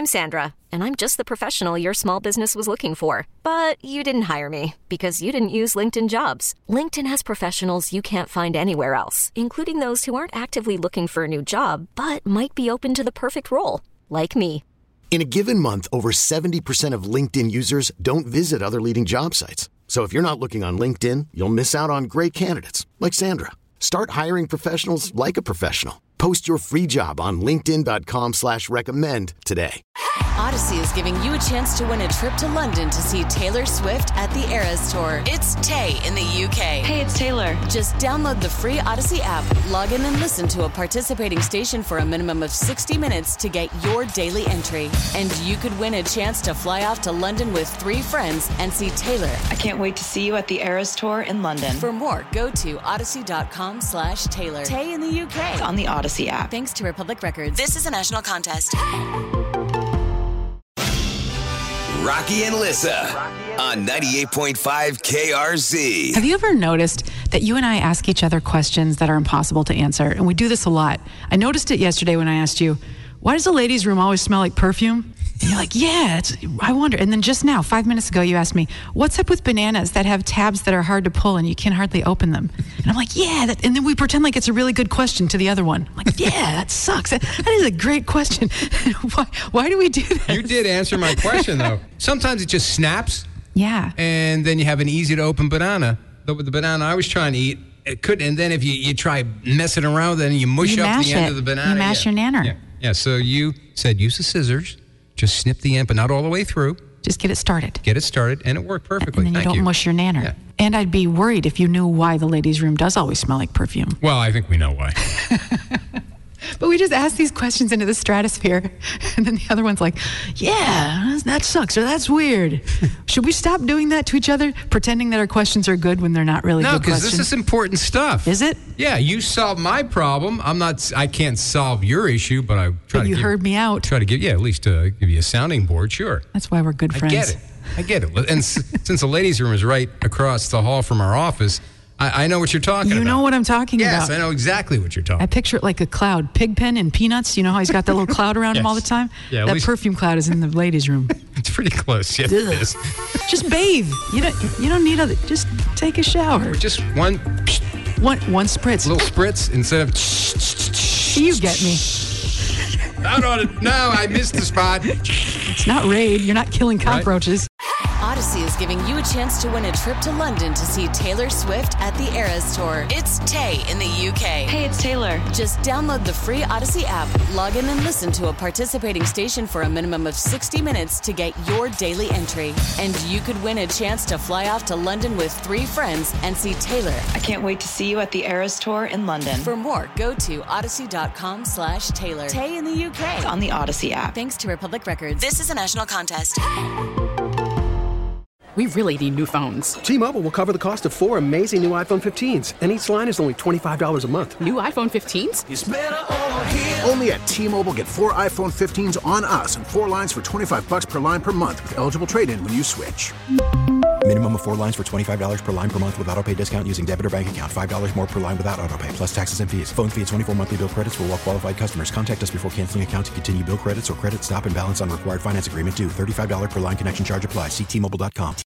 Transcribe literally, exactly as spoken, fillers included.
I'm Sandra, and I'm just the professional your small business was looking for. But you didn't hire me because you didn't use LinkedIn Jobs. LinkedIn has professionals you can't find anywhere else, including those who aren't actively looking for a new job, but might be open to the perfect role, like me. In a given month, over seventy percent of LinkedIn users don't visit other leading job sites. So if you're not looking on LinkedIn, you'll miss out on great candidates like Sandra. Start hiring professionals like a professional. Post your free job on linkedin.com slash recommend today. Odyssey is giving you a chance to win a trip to London to see Taylor Swift at the Eras Tour. It's Tay in the U K. Hey, it's Taylor. Just download the free Odyssey app, log in and listen to a participating station for a minimum of sixty minutes to get your daily entry. And you could win a chance to fly off to London with three friends and see Taylor. I can't wait to see you at the Eras Tour in London. For more, go to odyssey.com slash Taylor. Tay in the U K. It's on the Odyssey app. Thanks to Republic Records. This is a national contest. Rocky and Lissa on ninety-eight point five K R Z. Have you ever noticed that you and I ask each other questions that are impossible to answer? And we do this a lot. I noticed it yesterday when I asked you, why does the ladies' room always smell like perfume? And you're like, yeah, it's, I wonder. And then just now, five minutes ago, you asked me, what's up with bananas that have tabs that are hard to pull and you can hardly open them? And I'm like, yeah. That, and then we pretend like it's a really good question to the other one. I'm like, yeah, that sucks. That, that is a great question. why, why do we do that? You did answer my question, though. Sometimes it just snaps. Yeah. And then you have an easy-to-open banana. The, the banana I was trying to eat, it couldn't. And then if you, you try messing around with it and you mush you up the it. end of the banana. You mash yeah. your nanner. Yeah. yeah, so you said use the scissors. Just snip the end, but not all the way through. Just get it started. Get it started, and it worked perfectly. And then you Thank don't you. mush your nanner. Yeah. And I'd be worried if you knew why the ladies' room does always smell like perfume. Well, I think we know why. But we just ask these questions into the stratosphere, and then the other one's like, yeah, that sucks, or that's weird. Should we stop doing that to each other, pretending that our questions are good when they're not really no, good questions? No, because this is important stuff. Is it? Yeah, you solved my problem. I'm not, I can't solve your issue, but I try but to you give, heard me out. Try to give, yeah, at least uh, give you a sounding board, sure. That's why we're good friends. I get it. I get it. And s- since the ladies' room is right across the hall from our office, I, I know what you're talking you about. You know what I'm talking yes, about. Yes, I know exactly what you're talking I picture it like a cloud. Pigpen and Peanuts, you know how he's got that little cloud around yes. him all the time? Yeah, that least... perfume cloud is in the ladies' room. It's pretty close. Yeah, it is. Just bathe. You don't, you don't need other, just take a shower. Or just one... One, one spritz. A little spritz instead of... You get me. Out on it. No, I missed the spot. It's not raid. You're not killing cockroaches. Right. Odyssey is giving you a chance to win a trip to London to see Taylor Swift at the Eras Tour. It's Tay in the U K. Hey, it's Taylor. Just download the free Odyssey app, log in and listen to a participating station for a minimum of sixty minutes to get your daily entry. And you could win a chance to fly off to London with three friends and see Taylor. I can't wait to see you at the Eras Tour in London. For more, go to odyssey.com slash Taylor. Tay in the U K. It's on the Odyssey app. Thanks to Republic Records. This is a national contest. We really need new phones. T-Mobile will cover the cost of four amazing new iPhone fifteens, and each line is only twenty-five dollars a month. New iPhone fifteens? It's better over here. Only at T-Mobile, get four iPhone fifteens on us and four lines for twenty-five dollars per line per month with eligible trade-in when you switch. Minimum of four lines for twenty-five dollars per line per month with autopay discount using debit or bank account. five dollars more per line without autopay, plus taxes and fees. Phone fee at twenty-four monthly bill credits for well-qualified customers. Contact us before canceling account to continue bill credits or credit stop and balance on required finance agreement due. thirty-five dollars per line connection charge applies. See T Mobile dot com.